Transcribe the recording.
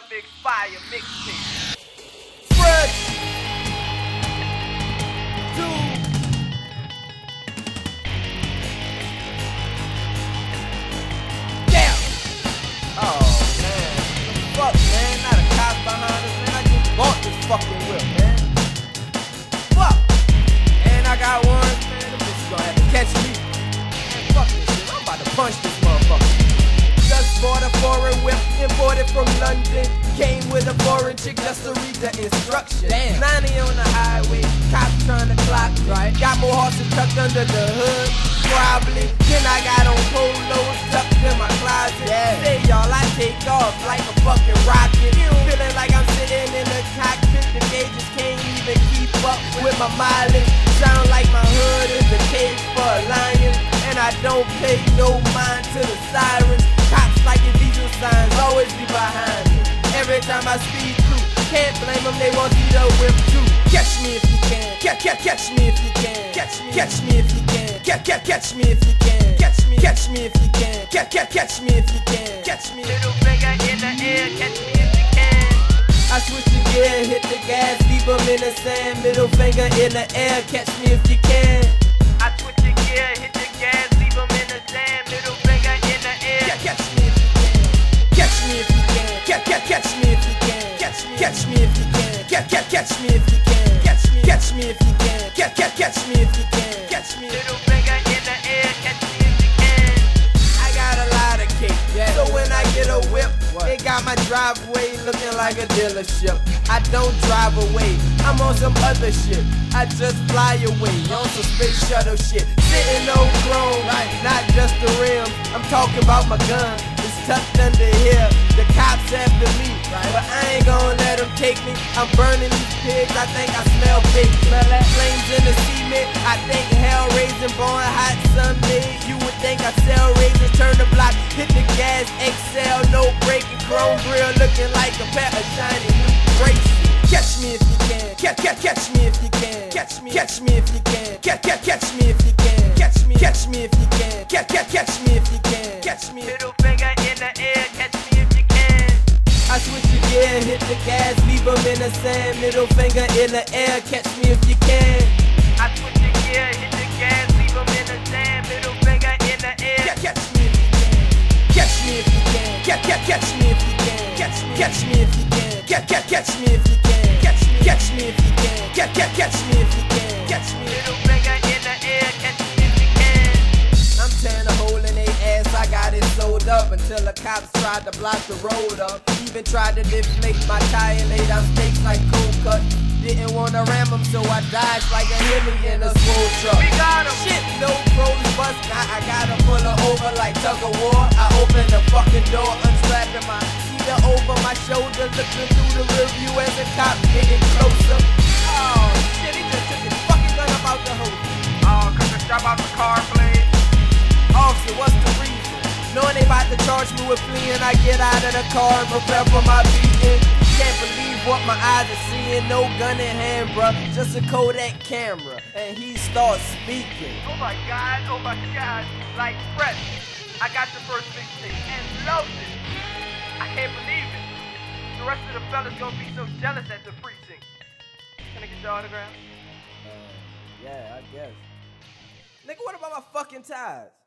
Big Fire mixtape. Fresh. Dude. Damn. Oh man. Fuck man, not a cop behind us, man. I just bought this fucking whip, man. Fuck. And I got one, man. This bitch gonna have to catch me. Man, fuck this shit. I'm about to punch this motherfucker. Just bought a foreign whip, imported from London. Came with a foreign chick just to read the instructions. Damn. 90 on the highway, cops trying to clock me. Right. Got more horses tucked under the hood, probably. Then I got on polos tucked in my closet. Yeah. Say y'all, I take off like a fucking rocket. Feeling like I'm sitting in the cockpit. The gauges can't even keep up with my mileage. Sound like my hood is a cage for a lion. And I don't pay no mind to the sirens. Cops like your diesel signs always be behind me. Every time I speed through, can't blame them, they want you to whip too. Catch me if you can, catch me if you can, catch me if you can, catch me if you can, catch me if you can, catch me if you can, catch me. Middle finger in the air, catch me if you can. I switch the gear, hit the gas, leave them in the sand. Middle finger in the air, catch me if you can. I switch the gear, hit the gas, leave them in the sand. Middle finger in the air. Catch me if you can. Catch me if you can. Catch me if you can. Catch me if you can. Catch me if you can. Catch me if you can. Catch me if you can. Catch me. Middle finger in the air, catch me if you can. I got a lot of cake, so when I get a whip, it got my driveway looking like a dealership. I don't drive away, I'm on some other shit. I just fly away on some space shuttle shit. Sitting on chrome, not just the rim. I'm talking about my gun, it's tucked under here. The cops after me, but I ain't gonna let them take me. I'm burning these pigs, I think I smell bacon. Smell that flames in the cement, I think hell raising, born hot Sunday. You would think I sell raisins, turn the block, hit the gas, excel, no breaking, chrome grill looking like a pair of shiny new brakes. Catch me if you can, catch me if you can, catch me if you can, catch me if you can, catch me if you can, catch me if you can, catch me. Middle finger in the air, catch me if you can. I switch the gear, hit the gas, leave them in the sand. Middle finger in the air, catch me if you can. I switch the gear, hit the gas, leave them in the sand. Middle finger in the air. Catch me if you can. Catch me if you can. Catch me if you can. Catch me if you can. Catch me if you can. Catch me if you can. Catch me if you can. Catch me. Middle finger in the air, catch me if you can. I'm tearing a hole in they ass, I got it sewed up until the cops tried to block the road up. Even tried to deflate my tire, laid out stakes like cold cut. Didn't wanna ram them, so I dodged like a Hemi in a swole truck. We got 'em. Shit, no pros bust, now I gotta pull her over like tug of war. I open the fucking door, unstrapping my heater over my shoulder, looking through the rearview as the cop getting closer. Oh shit, he just took his fucking gun up out the hole. Oh, cause the strap out the car blade. Officer, what's the reason? Knowing they about to charge me with fleeing, I get out of the car and prepare for my beating. Can't believe what my eyes are seeing, no gun in hand, bruh, just a Kodak camera, and he starts speaking. Oh my god, like Fresh. I got the first mixtape and loved it. I can't believe it. The rest of the fellas gonna be so jealous at the precinct. Can I get your autograph? Yeah, I guess. Nigga, what about my fucking ties?